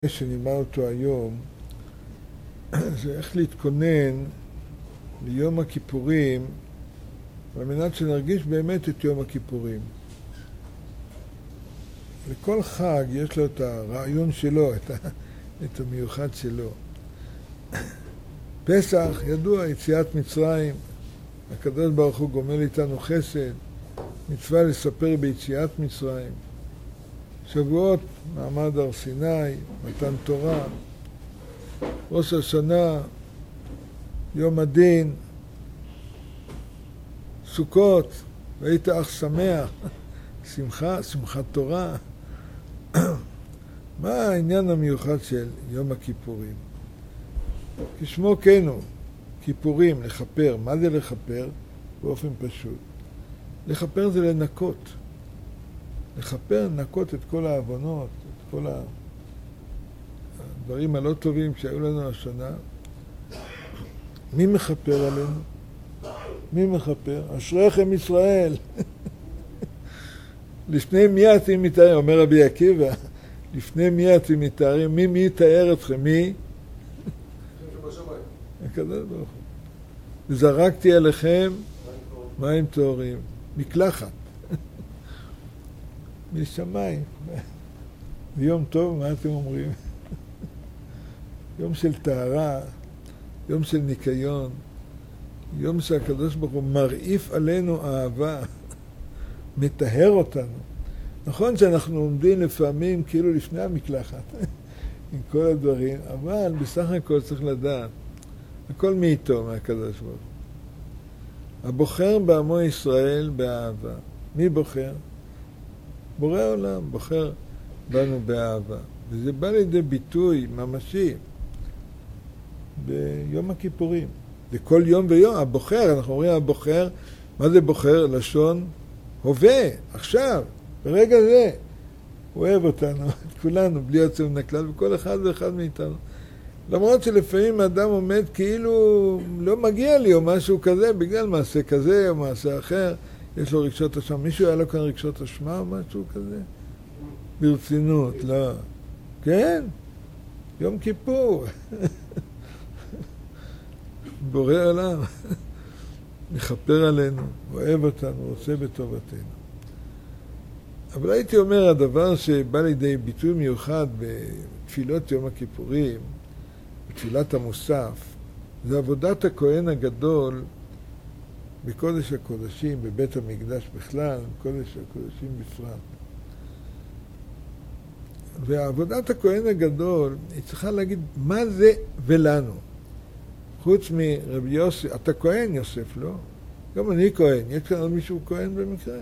שנאמר אותו היום זה איך להתכונן ליום הכיפורים על מנת שנרגיש באמת את יום הכיפורים. לכל חג יש לו את הרעיון שלו, את המיוחד שלו. פסח, ידוע, יציאת מצרים, הקדוש ברוך הוא גומל איתנו חסד, מצווה לספר ביציאת מצרים. שבועות, מעמד הר סיני, מתן תורה, ראש השנה, יום הדין, סוכות, והיית אך שמח, שמחה, שמחת תורה. מה העניין המיוחד של יום הכיפורים? כשמו כן הוא, כיפורים, לכפר. מה זה לכפר? באופן פשוט. לכפר זה לנקות. לכפר, לנקות את כל העוונות, את כל הדברים הלא טובים שהיו לנו השנה. מי מכפר עלינו? מי מכפר? אשריכם ישראל. לפני מי אתם מתארים? אומר רבי עקיבא, לפני מי אתם מתארים? מי יתאר אתכם? מי? הקדוש ברוך הוא. וזרקתי עליכם מים טהורים. מקלחת. משמיים. יום טוב, מה אתם אומרים? יום של טהרה, יום של ניקיון, יום שהקדוש ברוך הוא מרעיף עלינו אהבה, מטהר אותנו. נכון שאנחנו עומדים לפעמים כאילו לפני המקלחת, עם כל הדברים, אבל בסך הכל צריך לדעת, הכל מאיתו, מהקדוש ברוך הוא. הבוחר בעמו ישראל באהבה. מי בוחר? בורא עולם, בוחר בנו באהבה. וזה בא לידי ביטוי ממשי ביום הכיפורים. זה כל יום ויום. הבוחר, אנחנו אומרים הבוחר, מה זה בוחר? לשון הווה, עכשיו, ברגע זה. הוא אוהב אותנו, את כולנו, בלי יוצא מן הכלל, וכל אחד ואחד מאיתנו. למרות שלפעמים האדם עומד כאילו לא מגיע לי או משהו כזה, בגלל מעשה כזה או מעשה אחר, יש לו רגשות אשמה. מישהו היה לו כאן רגשות אשמה או משהו כזה? ברצינות, לא. כן, יום כיפור. בורא עולם. מכפר עלינו, אוהב אותנו, רוצה בטובתנו. אבל הייתי אומר, הדבר שבא לידי ביטוי מיוחד בתפילות יום הכיפורים, בתפילת המוסף, זה עבודת הכהן הגדול בקודש הקודשים, בבית המקדש בכלל, בקודש הקודשים בפרט. ועבודת הכהן הגדול, היא צריכה להגיד מה זה ולנו. חוץ מרבי יוסף, אתה כהן יוסף, לא? גם אני כהן, יש כאן עוד מישהו כהן במקרה.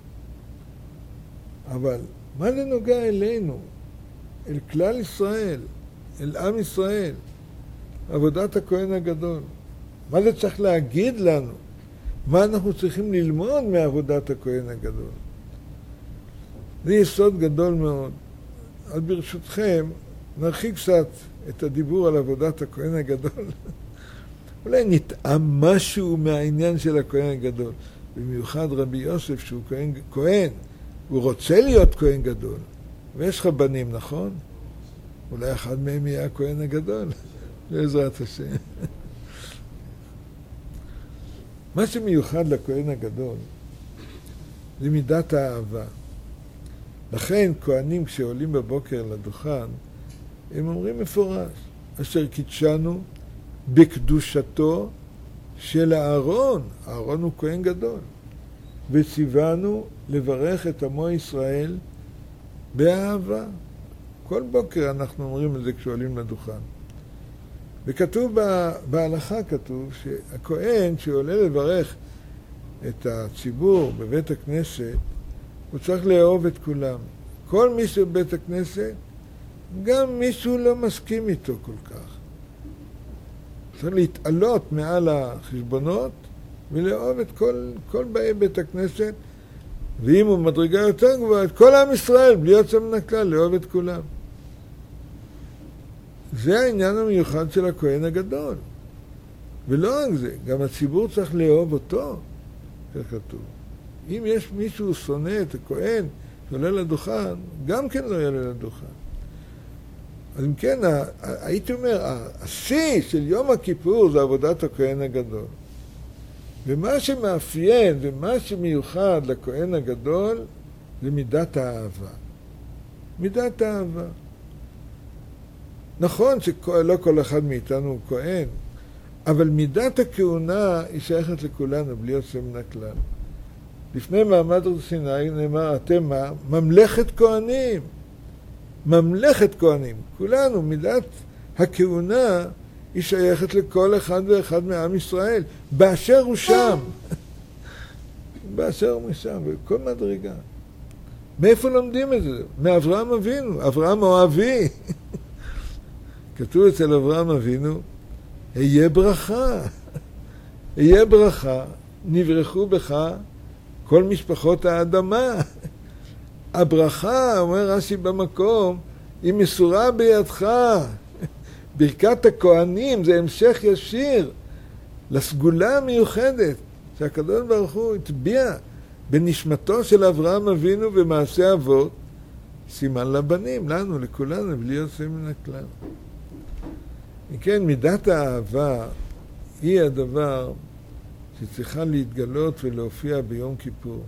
אבל מה זה נוגע אלינו? אל כלל ישראל, אל עם ישראל, עבודת הכהן הגדול. מה זה צריך להגיד לנו? מה אנחנו צריכים ללמוד מעבודת הכהן הגדול? זה יסוד גדול מאוד. אז ברשותכם, נרחיק קצת את הדיבור על עבודת הכהן הגדול. אולי נטעם משהו מהעניין של הכהן הגדול. במיוחד רבי יוסף שהוא כהן, הוא רוצה להיות כהן גדול. ויש לך בנים, נכון? אולי אחד מהם יהיה הכהן הגדול. בעזרת השם. מה שמיוחד לכהן הגדול זה מידת האהבה. לכן כהנים כשעולים בבוקר לדוכן, הם אומרים מפורש, אשר קידשנו בקדושתו של הארון. הארון הוא כהן גדול. וציוונו לברך את עמו ישראל באהבה. כל בוקר אנחנו אומרים את זה כשעולים לדוכן. וכתוב בהלכה, כתוב שהכהן שעולה לברך את הציבור בבית הכנסת, הוא צריך לאהוב את כולם. כל מי שבבית הכנסת, גם מישהו לא מסכים איתו כל כך. צריך להתעלות מעל החשבונות ולאהוב את כל באי בית הכנסת, ואם הוא מדרגה יותר גבוהה, את כל עם ישראל, בלי יוצא מן הכלל, לאהוב את כולם. זה העניין המיוחד של הכהן הגדול. ולא רק זה, גם הציבור צריך לאהוב אותו, כך כתוב. אם יש מישהו שונא את הכהן שעולה לדוכן, גם כן לא יעלה לדוכן. אז אם כן, הייתי אומר, השיא של יום הכיפור זה עבודת הכהן הגדול. ומה שמאפיין ומה שמיוחד לכהן הגדול זה מידת האהבה. מידת האהבה. נכון שלא כל אחד מאיתנו הוא כהן, אבל מידת הכהונה היא שייכת לכולנו, בלי יוצא מן הכלל. לפני מעמד הר סיני נאמר, אתם מה? ממלכת כהנים. ממלכת כהנים. כולנו, מידת הכהונה היא שייכת לכל אחד ואחד מעם ישראל, באשר הוא שם. באשר הוא שם, בכל מדרגה. מאיפה לומדים את זה? מאברהם אבינו, אברהם אוהבי. כתוב אצל אברהם אבינו, היה ברכה. היה ברכה, נברכו בך כל משפחות האדמה. הברכה, אומר רש"י במקום, היא מסורה בידך. ברכת הכהנים זה המשך ישיר לסגולה המיוחדת שהקדוש ברוך הוא הטביע בנשמתו של אברהם אבינו ומעשה אבות, סימן לבנים, לנו, לכולנו, בלי יוצא מן הכלל. כן, מידת האהבה היא הדבר שצריכה להתגלות ולהופיע ביום כיפור.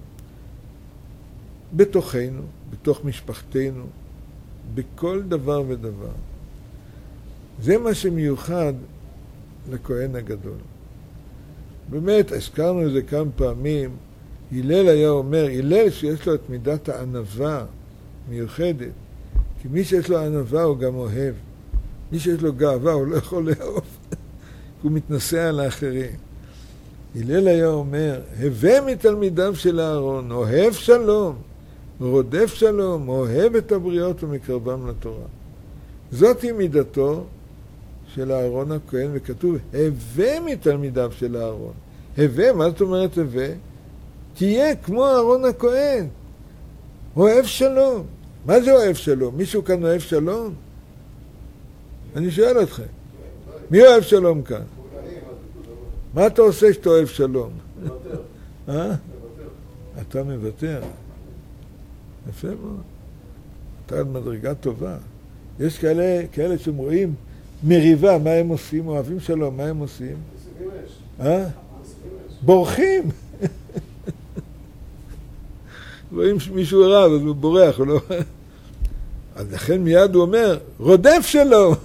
בתוכנו, בתוך משפחתנו, בכל דבר ודבר. זה מה שמיוחד לכהן הגדול. באמת, הזכרנו את זה כמה פעמים, הלל היה אומר, הלל שיש לו את מידת הענווה מיוחדת, כי מי שיש לו ענווה הוא גם אוהב. מי שיש לו גאווה הוא לא יכול לאהוב, הוא מתנשא על האחרים. הלל היה אומר, הווה מתלמידיו של אהרון, אוהב שלום, רודף שלום, אוהב את הבריות ומקרבם לתורה. זאת היא מידתו של אהרון הכהן, וכתוב, הווה מתלמידיו של אהרון. הווה, מה זאת אומרת הווה? תהיה כמו אהרון הכהן. אוהב שלום. מה זה אוהב שלום? מישהו כאן אוהב שלום? אני שואל אתכם. מי אוהב שלום כאן? מה אתה עושה שאתה אוהב שלום? מוותר. אתה מוותר. יפה מאוד. אתה על מדרגה טובה. יש כאלה שרואים מריבה, מה הם עושים? אוהבים שלום, מה הם עושים? בורחים. רואים מישהו רב, אז הוא בורח, הוא לא... אז לכן מיד הוא אומר, רודף שלום.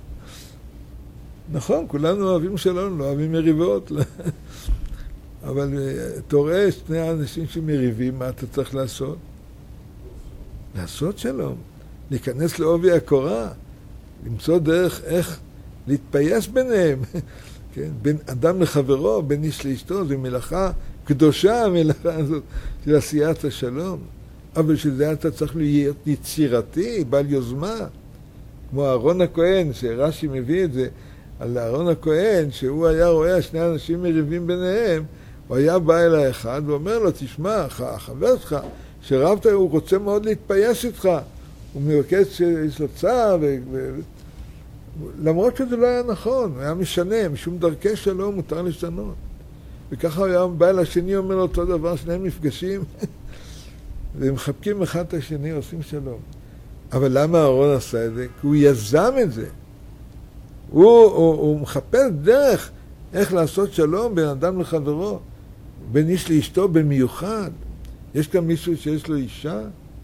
נכון, כולנו אוהבים שלום, לא אוהבים מריבות. אבל אתה רואה שני האנשים שמריבים, מה אתה צריך לעשות? לעשות שלום. להיכנס לעובי הקורה, למצוא דרך איך להתפייס ביניהם. כן? בין אדם לחברו, בין איש לאשתו, זו מלאכה קדושה, המלאכה הזאת של עשיית השלום. אבל שזה אתה צריך להיות יצירתי, בעל יוזמה. כמו אהרון הכהן, שרש"י מביא את זה, על אהרון הכהן, שהוא היה רואה שני אנשים מריבים ביניהם, הוא היה בא אל האחד ואומר לו, תשמע, החבר שלך, שרבת, הוא רוצה מאוד להתפייס איתך. הוא מבקש שיש לו צער, למרות שזה לא היה נכון, הוא היה משנה, משום דרכי שלום מותר לשנות. וככה הוא היה בא אל השני, אומר לו אותו דבר, שניהם נפגשים, והם מחבקים אחד את השני, עושים שלום. אבל למה אהרון עשה את זה? כי הוא יזם את זה. הוא מחפש דרך איך לעשות שלום בין אדם לחברו, בין איש לאשתו במיוחד. יש כאן מישהו שיש לו אישה?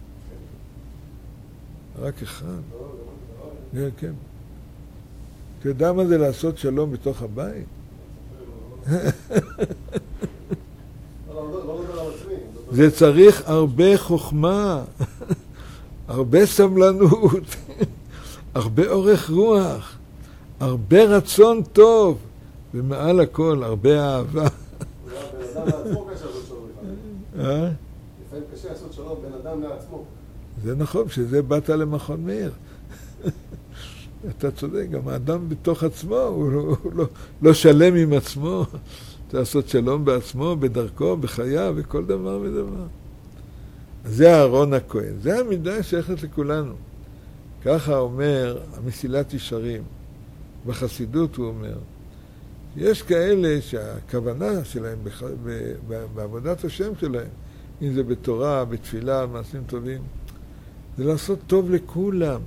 רק אחד. כן. אתה יודע מה זה לעשות שלום בתוך הבית? זה צריך הרבה חוכמה, הרבה סבלנות, הרבה אורך רוח, הרבה רצון טוב, ומעל הכל הרבה אהבה. בן אדם לעצמו קשה לעשות שלום. לפעמים קשה לעשות שלום בין אדם לעצמו. זה נכון, שזה באת למכון מאיר. אתה צודק, גם האדם בתוך עצמו, הוא לא שלם עם עצמו. לעשות שלום בעצמו, בדרכו, בחייו, וכל דבר ודבר. זה אהרון הכהן. זה המידה שייכת לכולנו. ככה אומר המסילת ישרים. בחסידות הוא אומר, יש כאלה שהכוונה שלהם בעבודת השם שלהם, אם זה בתורה, בתפילה, מעשים טובים, זה לעשות טוב לכולם.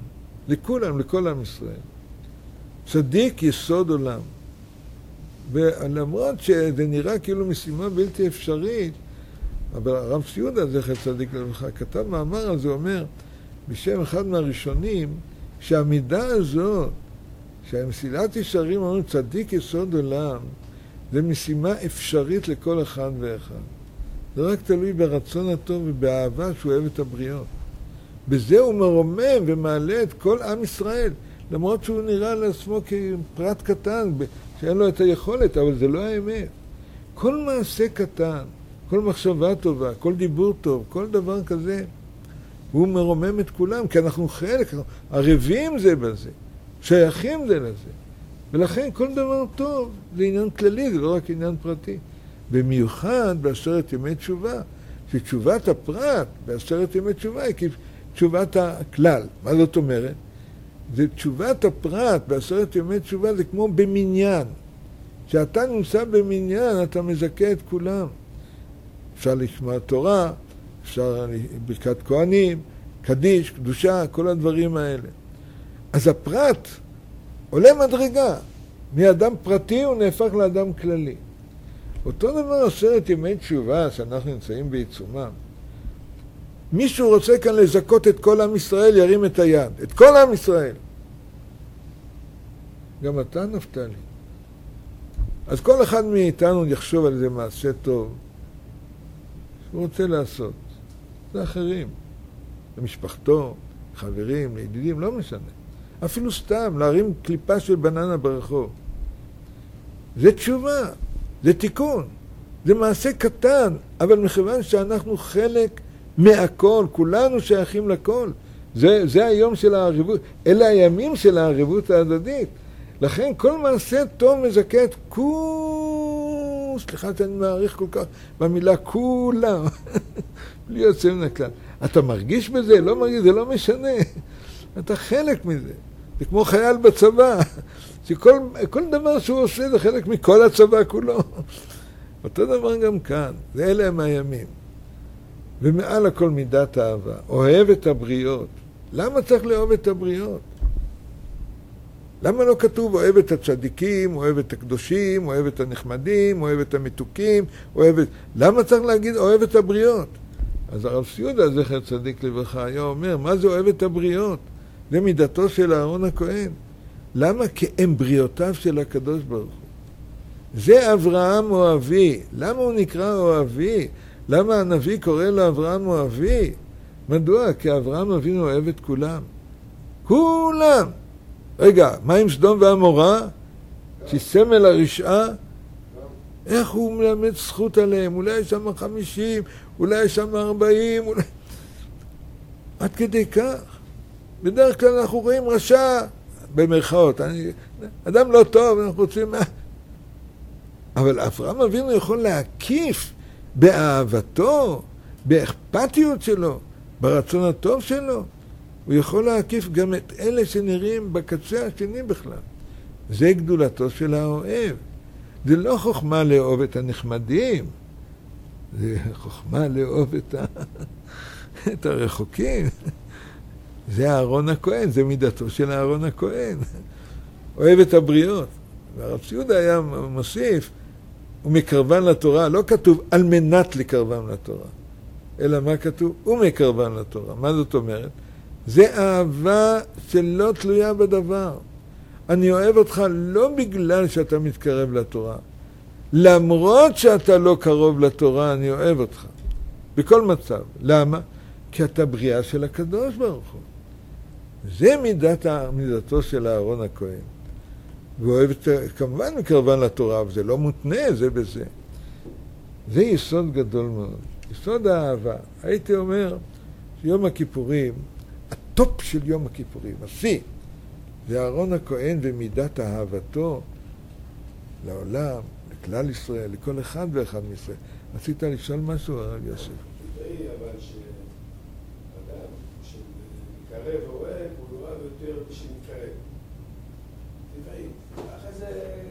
לכולם, לכל עם ישראל. צדיק יסוד עולם. ולמרות שזה נראה כאילו משימה בלתי אפשרית, אבל הרב ציודה, זכר צדיק לברכה, כתב מאמר על זה, אומר, בשם אחד מהראשונים, שהמידה הזאת, שהמסילת ישרים אומרים צדיק יסוד עולם, זה משימה אפשרית לכל אחד ואחד. זה רק תלוי ברצון הטוב ובאהבה שהוא אוהב את הבריות. בזה הוא מרומם ומעלה את כל עם ישראל, למרות שהוא נראה לעצמו כפרט קטן, שאין לו את היכולת, אבל זה לא האמת. כל מעשה קטן, כל מחשבה טובה, כל דיבור טוב, כל דבר כזה, הוא מרומם את כולם, כי אנחנו חלק, ערבים זה בזה, שייכים זה לזה. ולכן כל דבר טוב זה עניין כללי, זה לא רק עניין פרטי. במיוחד בעשרת ימי תשובה, שתשובת הפרט בעשרת ימי תשובה היא תשובת הכלל. מה זאת אומרת? זה תשובת הפרט בעשרת ימי תשובה זה כמו במניין. כשאתה נמצא במניין אתה מזכה את כולם. אפשר לשמוע תורה, אפשר ברכת כהנים, קדיש, קדושה, כל הדברים האלה. אז הפרט עולה מדרגה. מאדם פרטי הוא נהפך לאדם כללי. אותו דבר עשרת ימי תשובה שאנחנו נמצאים בעיצומם. מישהו רוצה כאן לזכות את כל עם ישראל, ירים את היד. את כל עם ישראל. גם אתה נפתלי. אז כל אחד מאיתנו יחשוב על זה מעשה טוב שהוא רוצה לעשות. זה אחרים. למשפחתו, חברים, לידידים, לא משנה. אפילו סתם, להרים קליפה של בננה ברחוב. זה תשובה, זה תיקון. זה מעשה קטן, אבל מכיוון שאנחנו חלק מהכל, כולנו שייכים לכל. זה היום של הערבות, אלה הימים של הערבות ההדדית. לכן כל מעשה טוב מזכה את סליחה שאני מעריך כל כך במילה כולם, בלי יוצא מן הכלל. אתה מרגיש בזה? לא מרגיש, זה לא משנה. אתה חלק מזה. זה כמו חייל בצבא, שכל דבר שהוא עושה זה חלק מכל הצבא כולו. אותו דבר גם כאן, זה אלה הם הימים. ומעל הכל מידת האהבה, אוהב את הבריות. למה צריך לאהוב את הבריות? למה לא כתוב אוהב את הצדיקים, אוהב את הקדושים, אוהב את הנחמדים, אוהב את המתוקים, למה צריך להגיד אוהב את הבריות? אז הרב ציודה, זכר צדיק לברכה, היה אומר, מה זה אוהב את הבריות? זה מידתו של אהרון הכהן. למה? כי הם בריאותיו של הקדוש ברוך הוא. זה אברהם אוהבי. למה הוא נקרא אוהבי? למה הנביא קורא לו אברהם אוהבי? מדוע? כי אברהם אבינו אוהב את כולם. כולם! רגע, מה עם סדום ועמורה? שסמל הרשעה? איך הוא מלמד זכות עליהם? אולי יש שם 50, אולי יש שם 40, אולי... עד כדי כך. בדרך כלל אנחנו רואים רשע, במרכאות. אדם לא טוב, אנחנו רוצים... אבל אברהם אבינו יכול להקיף באהבתו, באכפתיות שלו, ברצון הטוב שלו. הוא יכול להקיף גם את אלה שנראים בקצה השני בכלל. זה גדולתו של האוהב. זה לא חוכמה לאהוב את הנחמדים, זה חוכמה לאהוב את הרחוקים. זה אהרון הכהן, זה מידתו של אהרון הכהן. אוהב את הבריות. והרב ציודה היה מוסיף, הוא מקרבן לתורה, לא כתוב על מנת לקרבן לתורה, אלא מה כתוב? הוא מקרבן לתורה. מה זאת אומרת? זה אהבה שלא תלויה בדבר. אני אוהב אותך לא בגלל שאתה מתקרב לתורה. למרות שאתה לא קרוב לתורה, אני אוהב אותך. בכל מצב. למה? כי אתה בריאה של הקדוש ברוך הוא. זה מידתו של אהרון הכהן. והוא אוהב כמובן מקרבן לתורה, אבל זה לא מותנה, זה בזה. זה יסוד גדול מאוד. יסוד האהבה. הייתי אומר שיום הכיפורים, הטופ של יום הכיפורים, השיא, זה אהרון הכהן ומידת אהבתו לעולם, לכלל ישראל, לכל אחד ואחד מישראל. רצית לשאול משהו, הרב יוסף? טבעי, אבל שאדם שמתקרב ואוהב, הוא לא אוהב יותר משמתקרב. טבעי. אחרי זה...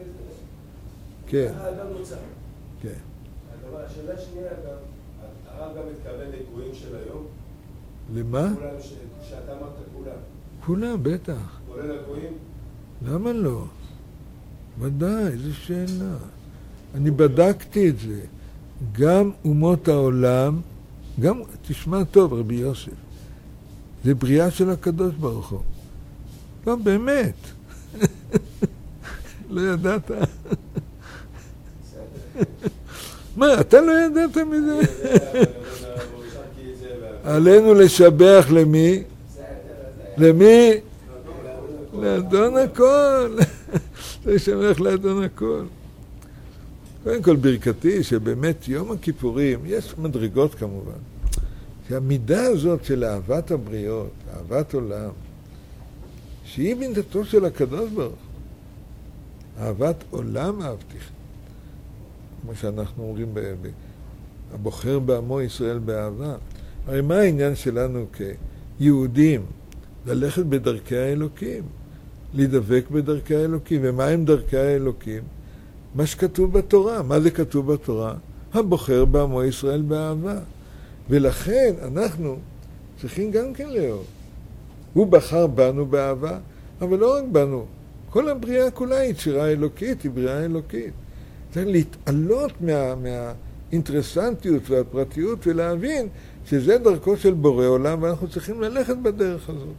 כן. האדם נוצר. כן. השאלה השנייה, הרב גם מתכוון לגויים של היום. למה? שאתה אמרת כולם. כולם, בטח. כולל הגויים? למה לא? ודאי, זו שאלה. אני בדקתי את זה. גם אומות העולם, גם, תשמע טוב, רבי יוסף, זה בריאה של הקדוש ברוך הוא. לא, באמת. לא ידעת. מה, אתה לא ידעת מזה? עלינו לשבח למי? למי? לאדון הכל. לשבח לאדון הכל. קודם כל ברכתי שבאמת יום הכיפורים, יש מדרגות כמובן, שהמידה הזאת של אהבת הבריות, אהבת עולם, שהיא מידתו של הקדוש ברוך הוא. אהבת עולם אהבתיך. כמו שאנחנו אומרים, הבוחר בעמו ישראל באהבה. הרי מה העניין שלנו כיהודים? ללכת בדרכי האלוקים, להידבק בדרכי האלוקים. ומה הם דרכי האלוקים? מה שכתוב בתורה. מה זה כתוב בתורה? הבוחר בעמו ישראל באהבה. ולכן אנחנו צריכים גם כן לאהוב. הוא בחר בנו באהבה, אבל לא רק בנו. כל הבריאה כולה היא יצירה אלוקית, היא בריאה אלוקית. צריך להתעלות מהאינטרסנטיות והפרטיות ולהבין שזה דרכו של בורא עולם ואנחנו צריכים ללכת בדרך הזאת.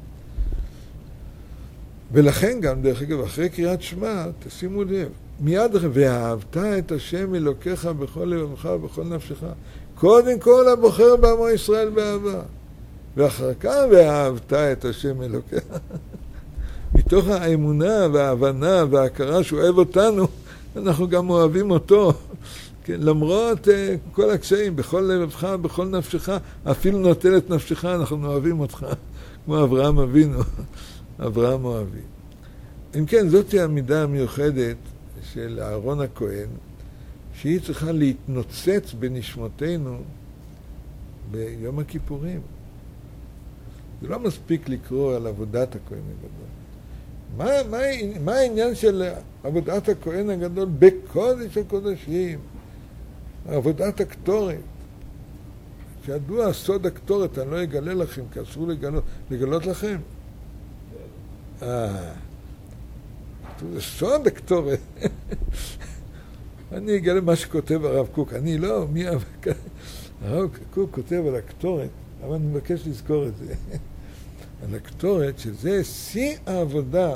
ולכן גם, דרך אגב, אחרי קריאת שמע, תשימו לב, מיד ואהבת את השם אלוקיך בכל לבבך ובכל נפשך. קודם כל הבוחר בעמו ישראל באהבה. ואחר כך ואהבת את השם אלוקיך. מתוך האמונה וההבנה וההכרה שהוא אוהב אותנו, אנחנו גם אוהבים אותו. כן, למרות כל הקשיים, בכל לבבך, בכל נפשך, אפילו נוטל את נפשך, אנחנו אוהבים אותך. כמו אברהם אבינו, אברהם אוהבי. אם כן, זאת היא המידה המיוחדת של אהרון הכהן, שהיא צריכה להתנוצץ בנשמותינו ביום הכיפורים. זה לא מספיק לקרוא על עבודת הכהן הגדול. מה העניין של עבודת הכהן הגדול בקודש הקודשים? עבודת הקטורת. שידוע סוד הקטורת, אני לא אגלה לכם, כי אסור לגלות לכם. זה סוד הקטורת. אני אגלה מה שכותב הרב קוק. אני לא, הרב קוק כותב על הקטורת, אבל אני מבקש לזכור את זה. על הקטורת, שזה שיא העבודה.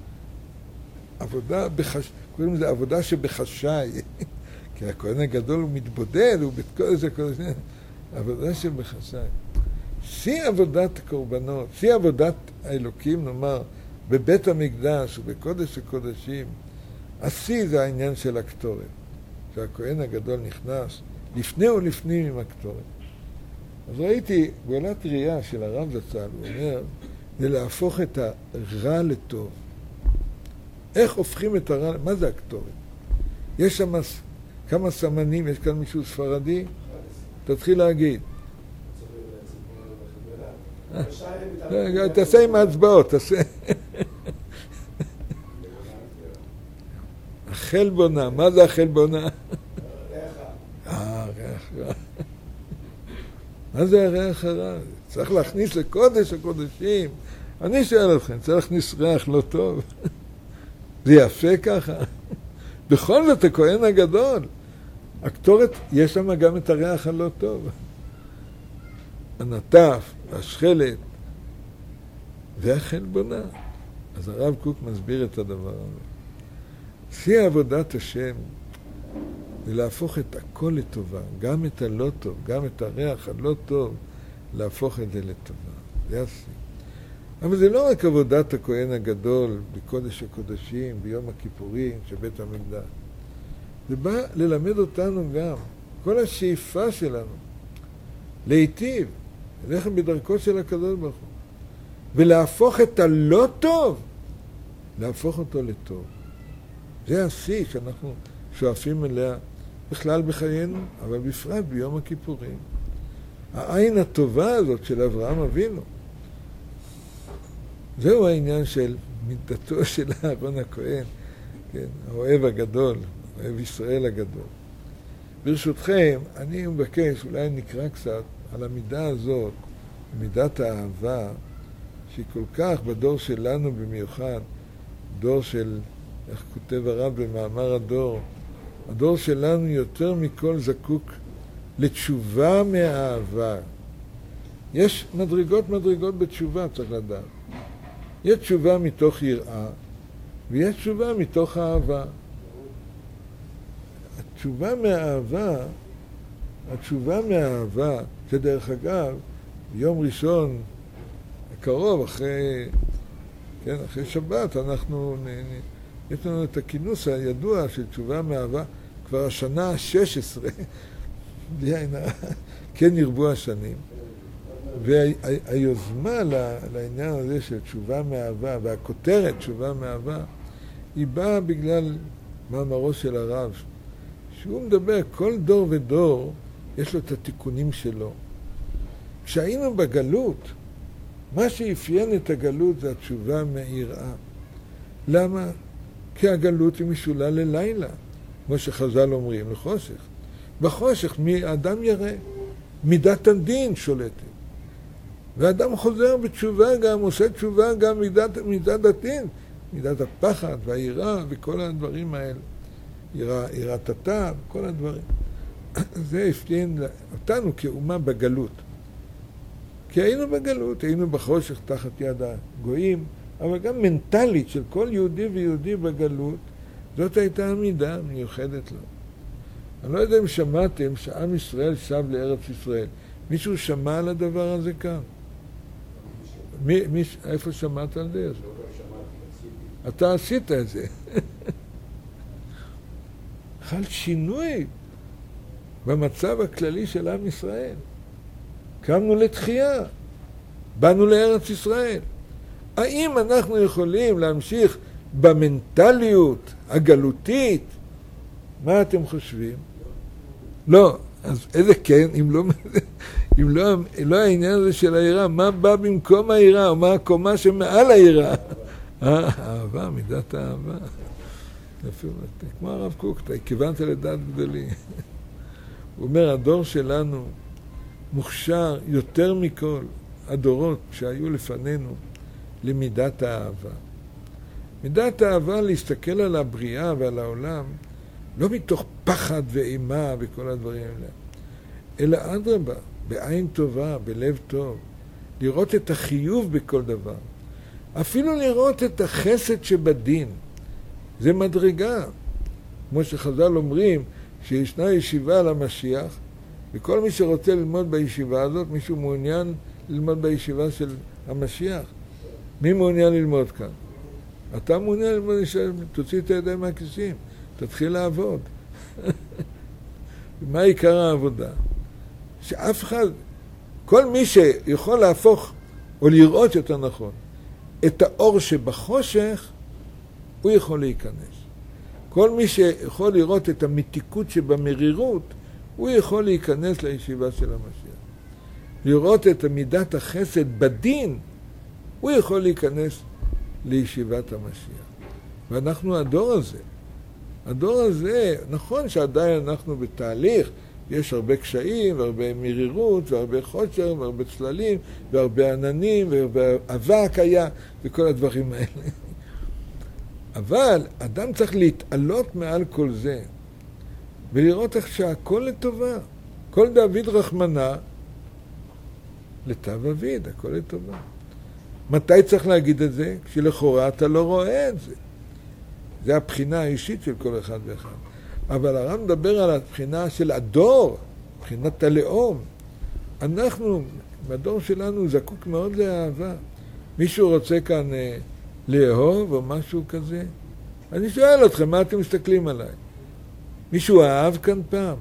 קוראים לזה עבודה שבחשאי. כי הכהן הגדול הוא מתבודד, הוא בקודש הקודשים. עבודה שבחשאי. שיא עבודת הקורבנות, שיא עבודת האלוקים, נאמר, בבית המקדש ובקודש הקודשים, השיא זה העניין של הקטורת. שהכהן הגדול נכנס לפני ולפנים עם הקטורת. אז ראיתי בעלת ראייה של הרב זצ"ל, הוא אומר, זה להפוך את הרע לטוב. איך הופכים את הרע? מה זה הקטורת? יש שם כמה סמנים, יש כאן מישהו ספרדי? תתחיל להגיד. תעשה עם ההצבעות, תעשה. החלבונה, מה זה החלבונה? ריח רע. מה זה הריח הרע? צריך להכניס לקודש הקודשים. אני שואל אתכם, צריך להכניס ריח לא טוב? זה יפה ככה? בכל זאת, הכהן הגדול, הקטורת, יש שם גם את הריח הלא טוב. הנטף, השחלת, והחלבונה. אז הרב קוק מסביר את הדבר הזה. שיא עבודת השם זה להפוך את הכל לטובה, גם את הלא טוב, גם את הריח הלא טוב, להפוך את זה לטובה. זה השיא. אבל זה לא רק עבודת הכהן הגדול בקודש הקודשים, ביום הכיפורים של בית המקדש. זה בא ללמד אותנו גם, כל השאיפה שלנו, להיטיב, ללכת בדרכו של הקדוש ברוך הוא, ולהפוך את הלא טוב, להפוך אותו לטוב. זה השיא שאנחנו שואפים אליה בכלל בחיינו, אבל בפרט ביום הכיפורים. העין הטובה הזאת של אברהם אבינו, זהו העניין של מידתו של אהרון הכהן, כן, האוהב הגדול, אוהב ישראל הגדול. ברשותכם, אני מבקש, אולי נקרא קצת על המידה הזאת, מידת האהבה, שהיא כל כך, בדור שלנו במיוחד, דור של, איך כותב הרב במאמר הדור, הדור שלנו יותר מכל זקוק לתשובה מהאהבה. יש מדרגות בתשובה, צריך לדעת. יש תשובה מתוך יראה, ויש תשובה מתוך אהבה. התשובה מהאהבה, שדרך אגב, ביום ראשון הקרוב, אחרי שבת, יש לנו את הכינוס הידוע של תשובה מאהבה, כבר השנה ה-16, כן ירבו השנים. והיוזמה לעניין הזה של תשובה מאהבה, והכותרת תשובה מאהבה, היא באה בגלל מאמרו של הרב, שהוא מדבר, כל דור ודור יש לו את התיקונים שלו. כשהיינו בגלות, מה שאפיין את הגלות זה התשובה מהיראה. למה? כי הגלות היא משולה ללילה, כמו שחז"ל אומרים, לחושך. בחושך האדם ירא, מידת הדין שולטת. והאדם חוזר בתשובה גם, עושה תשובה גם מידת הדין, מידת הפחד והיראה וכל הדברים האלה. יראת התא, כל הדברים. זה אפיין אותנו כאומה בגלות. כי היינו בגלות, היינו בחושך תחת יד הגויים, אבל גם מנטלית של כל יהודי ויהודי בגלות, זאת הייתה המידה מיוחדת לו. אני לא יודע אם שמעתם שעם ישראל שב לארץ ישראל. מישהו שמע על הדבר הזה כאן? איפה שמעת על זה? אתה עשית את זה. חל שינוי במצב הכללי של עם ישראל. קמנו לתחייה, באנו לארץ ישראל. האם אנחנו יכולים להמשיך במנטליות הגלותית? מה אתם חושבים? לא. אז איזה כן, אם לא העניין הזה של היראה, מה בא במקום היראה, או מה הקומה שמעל היראה? אהבה, מידת האהבה. כמו הרב קוק, אתה כיוונת לדעת גדולים. הוא אומר, הדור שלנו מוכשר יותר מכל הדורות שהיו לפנינו למידת האהבה. מידת האהבה להסתכל על הבריאה ועל העולם, לא מתוך פחד ואימה וכל הדברים האלה, אלא אדרבה, בעין טובה, בלב טוב, לראות את החיוב בכל דבר. אפילו לראות את החסד שבדין. זה מדרגה. כמו שחז"ל אומרים, שישנה ישיבה על המשיח, וכל מי שרוצה ללמוד בישיבה הזאת, מישהו מעוניין ללמוד בישיבה של המשיח. מי מעוניין ללמוד כאן? אתה מעוניין ללמוד, תוציא את הידיים מהכיסים, תתחיל לעבוד. מה עיקר העבודה? שאף אחד, כל מי שיכול להפוך, או לראות יותר נכון, את האור שבחושך, הוא יכול להיכנס. כל מי שיכול לראות את המתיקות שבמרירות, הוא יכול להיכנס לישיבה של המשיח. לראות את מידת החסד בדין, הוא יכול להיכנס לישיבת המשיח. ואנחנו הדור הזה. הדור הזה, נכון שעדיין אנחנו בתהליך, יש הרבה קשיים והרבה מרירות והרבה חושר והרבה צללים והרבה עננים והרבה אבק היה וכל הדברים האלה. אבל אדם צריך להתעלות מעל כל זה ולראות איך שהכל לטובה. כל דוד רחמנה לטב אביד, הכל לטובה. מתי צריך להגיד את זה? כשלכאורה אתה לא רואה את זה. זה הבחינה האישית של כל אחד ואחד. אבל הרב מדבר על הבחינה של הדור, בחינת הלאום. אנחנו, בדור שלנו, זקוק מאוד לאהבה. מישהו רוצה כאן לאהוב או משהו כזה? אני שואל אתכם, מה אתם מסתכלים עליי? מישהו אהב כאן פעם?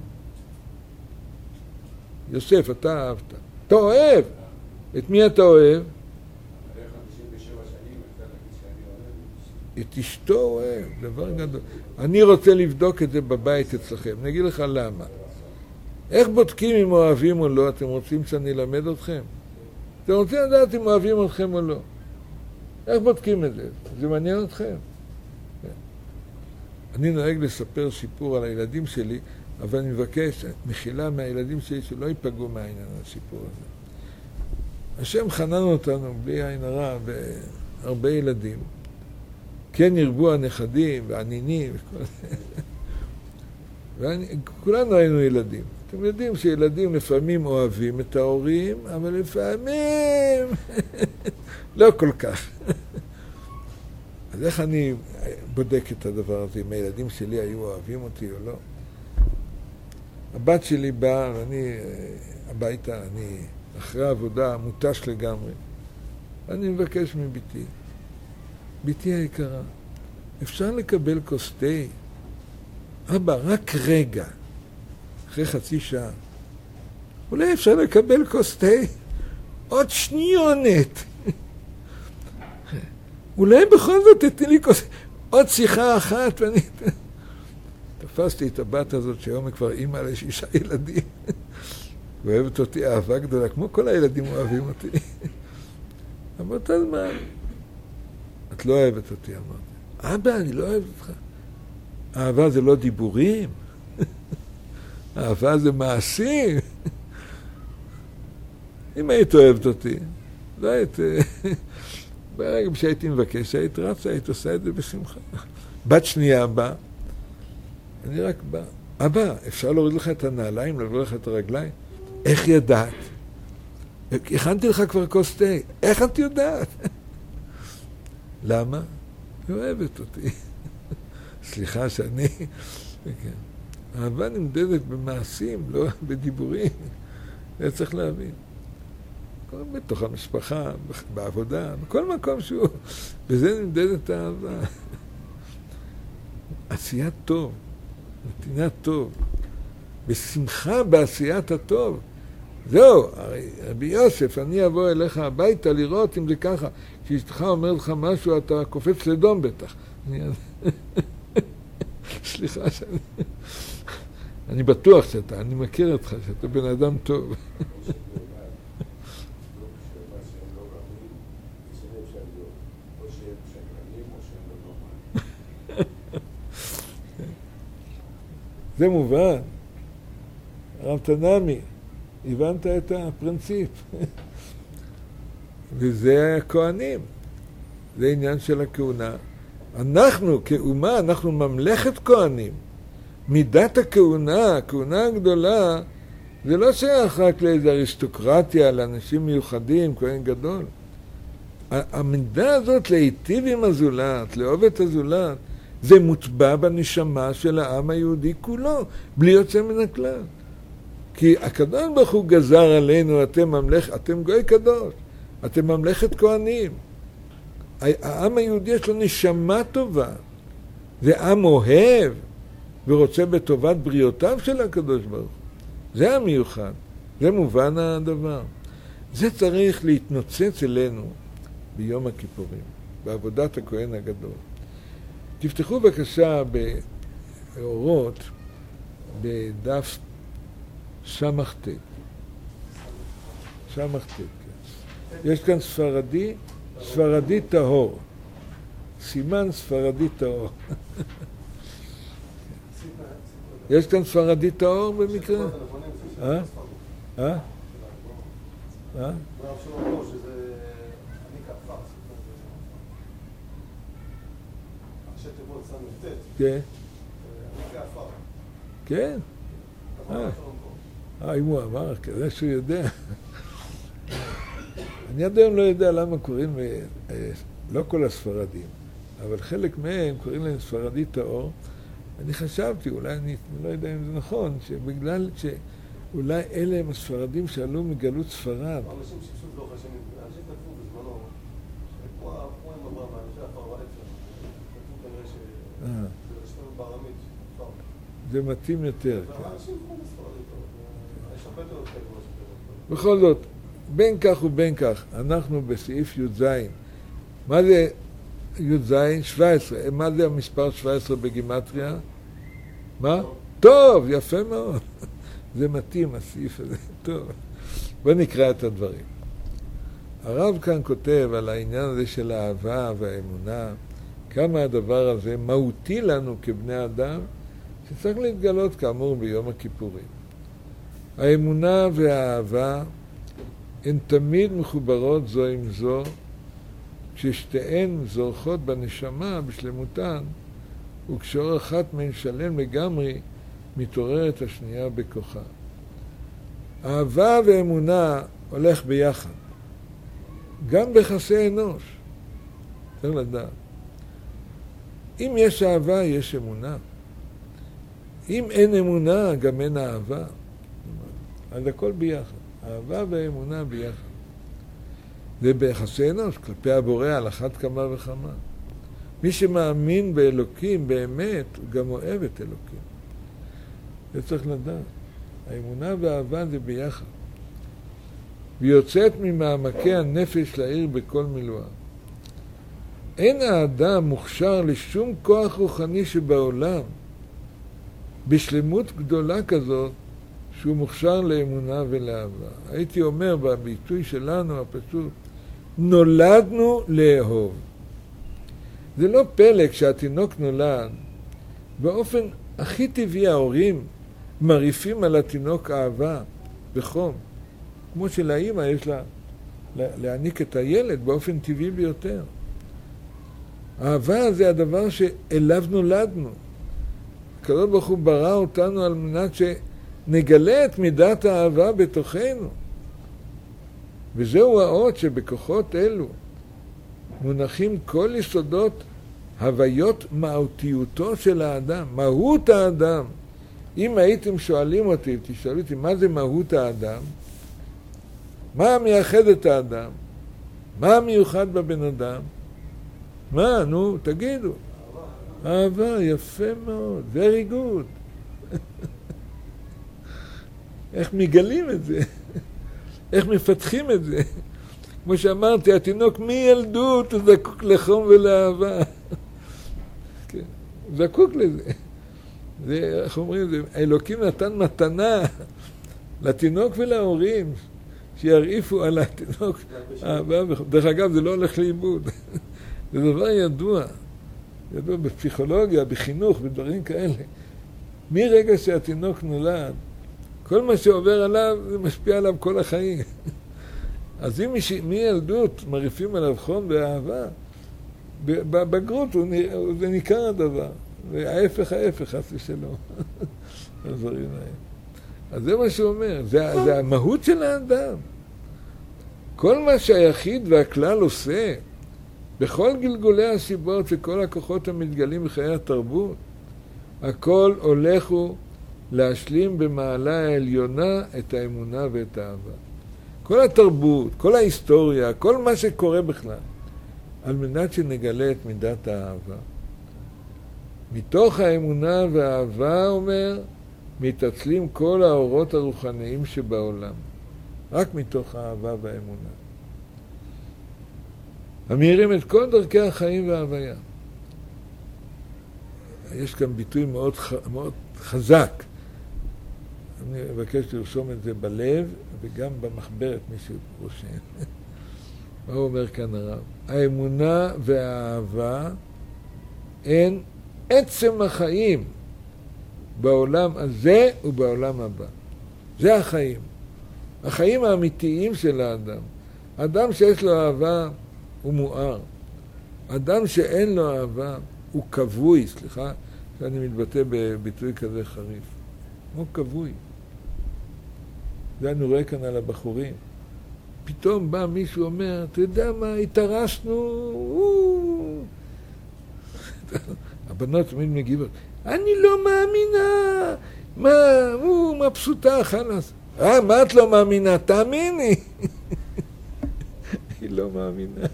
יוסף, אתה אהבת. אתה אוהב. את מי אתה אוהב? את אשתו אוהב, דבר גדול. אני רוצה לבדוק את זה בבית אצלכם. אני אגיד לך למה. איך בודקים אם אוהבים או לא? אתם רוצים שאני אלמד אתכם? אתם רוצים לדעת אם אוהבים אתכם או לא? איך בודקים את זה? זה מעניין אתכם? אני נוהג לספר סיפור על הילדים שלי, אבל אני מבקש מחילה מהילדים שלי שלא ייפגעו מהעניין הסיפור הזה. השם חנן אותנו בלי עין הרע בהרבה ילדים. כן ירבו הנכדים והנינים וכל זה. וכולנו היינו ילדים. אתם יודעים שילדים לפעמים אוהבים את ההורים, אבל לפעמים לא כל כך. אז איך אני בודק את הדבר הזה, אם הילדים שלי היו אוהבים אותי או לא? הבת שלי באה, ואני הביתה, אני אחרי העבודה מותש לגמרי. אני מבקש מביתי, ביתי היקרה, אפשר לקבל כוס תה? אבא, רק רגע, אחרי חצי שעה. אולי אפשר לקבל כוס תה? עוד שניונת. אולי בכל זאת תתני לי כוס... עוד שיחה אחת, ואני... תפסתי את הבת הזאת שהיום היא כבר אימא ל6 ילדים. ואוהבת אותי אהבה גדולה, כמו כל הילדים אוהבים אותי. אמרת, אז מה? את לא אוהבת אותי, אמרת. אבא, אני לא אוהבת אותך. אהבה זה לא דיבורים. אהבה זה מעשים. אם היית אוהבת אותי, לא היית... ברגע שהייתי מבקש, היית רצה, היית עושה את זה בשמחה. בת שנייה באה, אני רק בא. אבא, אפשר להוריד לך את הנעליים, להוריד לך את הרגליים? איך ידעת? הכנתי לך כבר כוס תה. איך את יודעת? למה? היא אוהבת אותי. סליחה שאני... אהבה נמדדת במעשים, לא בדיבורים. זה צריך להבין. בתוך המשפחה, בעבודה, בכל מקום שהוא, וזה נמדדת האהבה. עשיית טוב, נתינת טוב, בשמחה בעשיית הטוב. זהו, רבי יוסף, אני אבוא אליך הביתה לראות אם זה ככה. כשאשתך אומר לך משהו, אתה קופץ לדום בטח. סליחה שאני... אני בטוח שאתה, אני מכיר אותך, שאתה בן אדם טוב. זה מובן. הרב תנעמי, הבנת את הפרינציפ. וזה הכהנים. זה עניין של הכהונה. אנחנו כאומה, אנחנו ממלכת כהנים. מידת הכהונה, הכהונה הגדולה, זה לא שייך רק לאיזו אריסטוקרטיה, לאנשים מיוחדים, כהן גדול. המידה הזאת להיטיב עם הזולת, לאהוב את הזולת, זה מוטבע בנשמה של העם היהודי כולו, בלי יוצא מן הכלל. כי הקדוש ברוך הוא גזר עלינו, אתם גוי קדוש, אתם ממלכת כהנים. העם היהודי יש לו נשמה טובה, זה עם אוהב, ורוצה בטובת בריאותיו של הקדוש ברוך הוא. זה המיוחד, זה מובן הדבר. זה צריך להתנוצץ אלינו ביום הכיפורים, בעבודת הכהן הגדול. תפתחו בבקשה באורות, בדף סמ"ט. סמ"ט, כן. יש כאן ספרדי טהור. סימן ספרדי טהור. יש כאן ספרדי טהור במקרה? כן. כן? אם הוא אמר, כזה שהוא יודע. אני עד היום לא יודע למה קוראים, לא כל הספרדים, אבל חלק מהם קוראים להם ספרדי טהור. אני חשבתי, אולי אני לא יודע אם זה נכון, שבגלל שאולי אלה הם הספרדים שעלו מגלות ספרד. אנשים שפשוט לא חשבים, אנשים כתבו בזמנו, כמו עם אברהם, אנשי הפרווה אצלנו, כתבו כנראה שזה רשתנו בארמית, פרווה. זה מתאים יותר. אנשים כמו בספרדי טוב, יש הרבה יותר כאלה. בכל זאת, בין כך ובין כך, אנחנו בסעיף י"ז. מה זה י"ז? 17. מה זה המספר 17 בגימטריה? מה? טוב, יפה מאוד. זה מתאים, הסעיף הזה. טוב. בוא נקרא את הדברים. הרב כאן כותב על העניין הזה של האהבה והאמונה, כמה הדבר הזה מהותי לנו כבני אדם, שצריך להתגלות כאמור ביום הכיפורים. האמונה והאהבה הן תמיד מחוברות זו עם זו, כששתיהן זורחות בנשמה בשלמותן, וכשאור אחת מהן שלם לגמרי, מתעוררת השנייה בכוחה. אהבה ואמונה הולך ביחד, גם ביחסי אנוש. צריך לדעת. אם יש אהבה, יש אמונה. אם אין אמונה, גם אין אהבה. אז הכל ביחד. אהבה ואמונה ביחד. זה ביחסי אנוש, כלפי הבורא על אחת כמה וכמה. מי שמאמין באלוקים באמת, הוא גם אוהב את אלוקים. זה צריך לדעת. האמונה והאהבה זה ביחד. ויוצאת ממעמקי הנפש לעיר בכל מילואה. אין האדם מוכשר לשום כוח רוחני שבעולם, בשלמות גדולה כזאת, שהוא מוכשר לאמונה ולאהבה. הייתי אומר בביטוי שלנו הפשוט, נולדנו לאהוב. זה לא פלא כשהתינוק נולד, באופן הכי טבעי ההורים מרעיפים על התינוק אהבה וחום. כמו שלאמא יש לה להעניק את הילד באופן טבעי ביותר. אהבה זה הדבר שאליו נולדנו. הקדוש ברוך הוא ברא אותנו על מנת שנגלה את מידת האהבה בתוכנו. וזהו האות שבכוחות אלו מונחים כל יסודות הוויות מהותיותו של האדם. מהות האדם. אם הייתם שואלים אותי, תשאלו אותי, מה זה מהות האדם? מה מייחד את האדם? מה מיוחד בבן אדם? מה? נו, תגידו. אהבה, יפה מאוד, very good. איך מגלים את זה? איך מפתחים את זה? כמו שאמרתי, התינוק מילדות הוא זקוק לחום ולאהבה. כן, זקוק לזה. זה, איך אומרים, זה, האלוקים נתן מתנה לתינוק ולהורים שירעיפו על התינוק אהבה. דרך אגב, זה לא הולך לאיבוד. זה דבר ידוע. ידוע בפסיכולוגיה, בחינוך, בדברים כאלה. מרגע שהתינוק נולד, כל מה שעובר עליו, זה משפיע עליו כל החיים. אז אם מילדות מרעיפים עליו חום ואהבה, בבגרות זה ניכר הדבר. וההפך, חס ושלום. הדברים האלה. אז זה מה שהוא אומר, זה המהות של האדם. כל מה שהיחיד והכלל עושה, בכל גלגולי הסיבות וכל הכוחות המתגלים בחיי התרבות, הכל הולך הוא להשלים במעלה העליונה את האמונה ואת האהבה. כל התרבות, כל ההיסטוריה, כל מה שקורה בכלל, על מנת שנגלה את מידת האהבה. מתוך האמונה והאהבה, אומר, מתעצלים כל האורות הרוחניים שבעולם. רק מתוך האהבה והאמונה. המאירים את כל דרכי החיים וההוויה. יש כאן ביטוי מאוד חזק. אני מבקש לרשום את זה בלב וגם במחברת מי שרושם. מה הוא אומר כאן הרב? האמונה והאהבה הן עצם החיים בעולם הזה ובעולם הבא. זה החיים. החיים האמיתיים של האדם. אדם שיש לו אהבה הוא מואר. אדם שאין לו אהבה הוא כבוי, סליחה, שאני מתבטא בביטוי כזה חריף. הוא כבוי. זה אני רואה כאן על הבחורים. פתאום בא מישהו אומר, אתה יודע מה, התארסנו. הבנות תמיד מגיבות, אני לא מאמינה. מה פשוטה, חלאס. מה את לא מאמינה? תאמיני. היא לא מאמינה.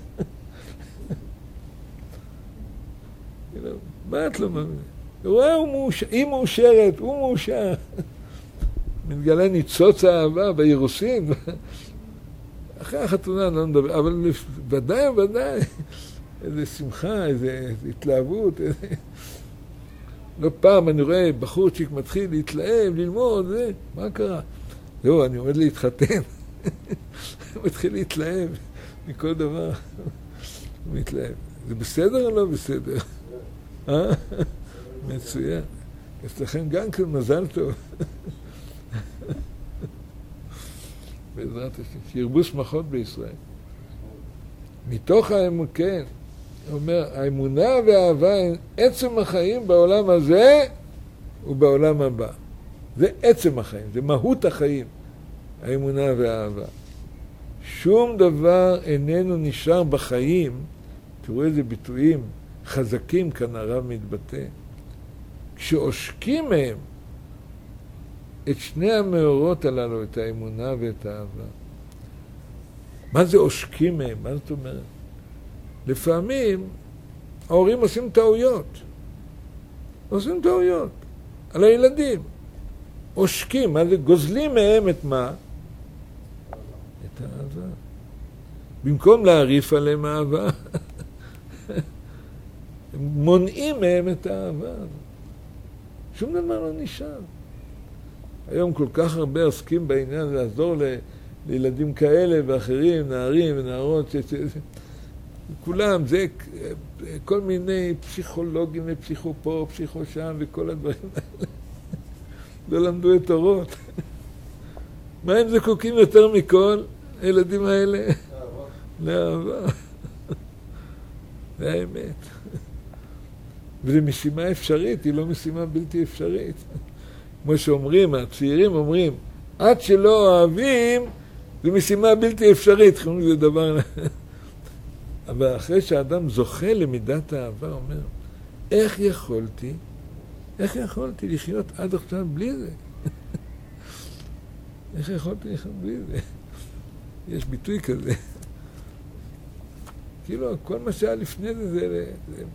מה את לא מאמינה? היא מאושרת, הוא מאושר. מתגלה ניצוץ האהבה באירוסין. אחרי החתונה לא נדבר, אבל ודאי, איזה שמחה, איזה התלהבות. לא פעם אני רואה בחורצ'יק מתחיל להתלהב, ללמוד, מה קרה? זהו, אני עומד להתחתן. הוא מתחיל להתלהב מכל דבר. הוא מתלהב. זה בסדר או לא בסדר? מצוין. אצלכם גם כן מזל טוב. בעזרת השם, שירבו שמחות בישראל. מתוך האמונה, כן, הוא אומר, האמונה והאהבה הן עצם החיים בעולם הזה ובעולם הבא. זה עצם החיים, זה מהות החיים, האמונה והאהבה. שום דבר איננו נשאר בחיים, תראו איזה ביטויים חזקים כאן הרב מתבטא. כשעושקים מהם את שני המאורות הללו, את האמונה ואת האהבה. מה זה עושקים מהם? מה זאת אומרת? לפעמים ההורים עושים טעויות. עושים טעויות על הילדים. עושקים, מה זה? גוזלים מהם את מה? את האהבה. במקום להעריף עליהם אהבה, הם מונעים מהם את האהבה. שום דבר לא נשאר. היום כל כך הרבה עוסקים בעניין לעזור לילדים כאלה ואחרים, נערים ונערות, כולם, זה כל מיני פסיכולוגים ופסיכו פה, פסיכו שם וכל הדברים האלה. לא למדו את אורות. מה הם זקוקים יותר מכל, הילדים האלה? לאהבה. זה האמת. וזו משימה אפשרית, היא לא משימה בלתי אפשרית. כמו שאומרים, הצעירים אומרים, עד שלא אוהבים, זו משימה בלתי אפשרית. זה דבר... אבל אחרי שהאדם זוכה למידת האהבה, אומר, איך יכולתי לחיות עד עכשיו בלי זה? איך יכולתי לחיות בלי זה? יש ביטוי כזה. כאילו, כל מה שהיה לפני זה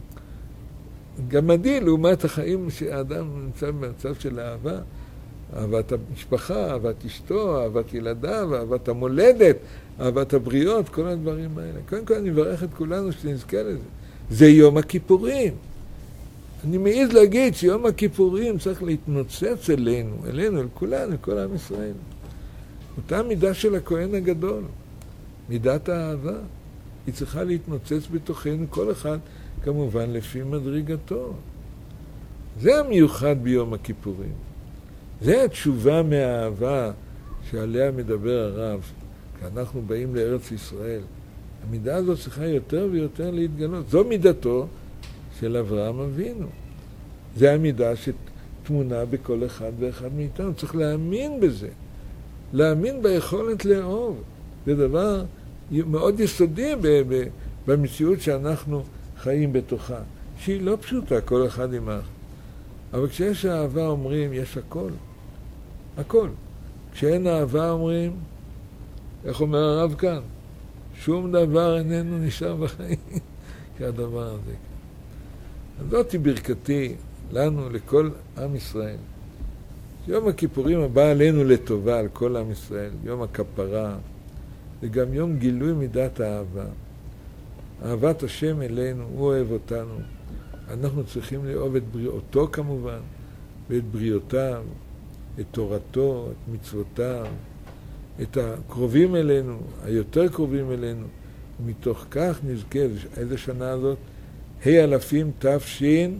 גמדי לעומת החיים שהאדם נמצא במצב של אהבה. אהבת המשפחה, אהבת אשתו, אהבת ילדיו, אהבת המולדת, אהבת הבריות, כל הדברים האלה. קודם כל אני מברך את כולנו שנזכה לזה. זה יום הכיפורים. אני מעיז להגיד שיום הכיפורים צריך להתנוצץ אלינו, אל כולנו, לכל עם ישראל. אותה מידה של הכהן הגדול, מידת האהבה, היא צריכה להתנוצץ בתוכנו, כל אחד כמובן לפי מדרגתו. זה המיוחד ביום הכיפורים. זה התשובה מהאהבה שעליה מדבר הרב, כי אנחנו באים לארץ ישראל. המידה הזאת צריכה יותר ויותר להתגלות. זו מידתו של אברהם אבינו. זה המידה שתמונה בכל אחד ואחד מאיתנו. צריך להאמין בזה. להאמין ביכולת לאהוב. זה דבר מאוד יסודי במציאות שאנחנו חיים בתוכה. שהיא לא פשוטה, כל אחד עם האחר. אבל כשיש אהבה אומרים, יש הכל. הכל. כשאין אהבה אומרים, איך אומר הרב כאן? שום דבר איננו נשאר בחיים כהדבר הזה. אז זאת היא ברכתי לנו, לכל עם ישראל. יום הכיפורים הבא עלינו לטובה, על כל עם ישראל. יום הכפרה. זה גם יום גילוי מידת האהבה. אהבת השם אלינו, הוא אוהב אותנו. אנחנו צריכים לאהוב את בריאותו כמובן, ואת בריאותיו, את תורתו, את מצוותיו, את הקרובים אלינו, היותר קרובים אלינו, ומתוך כך נזכה, איזה שנה הזאת? אלפים תש"ע,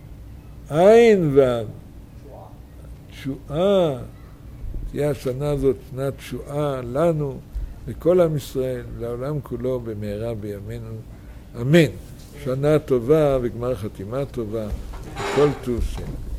תשועה. תהיה השנה הזאת שנת תשועה לנו, לכל עם ישראל, לעולם כולו במהרה בימינו. אמן. שנה טובה וגמר חתימה טובה, כל טוב שם.